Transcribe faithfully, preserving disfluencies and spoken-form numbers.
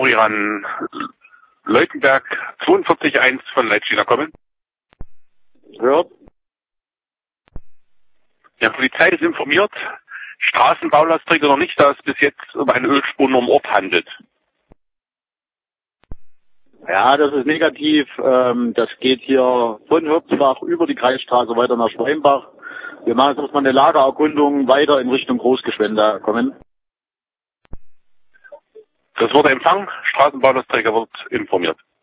Florian Leutenberg zweiundvierzig eins von Leitchina kommen. Hört. Ja, Polizei ist informiert. Straßenbaulast trägt noch nicht, dass es bis jetzt um eine Ölspur nur im Ort handelt. Ja, das ist negativ. Ähm, das geht hier von Hürzbach über die Kreisstraße weiter nach Schweinbach. Wir machen jetzt erstmal eine Lagererkundung weiter in Richtung Großgeschwender kommen. Das wurde empfangen. Straßenbaulastträger wird informiert.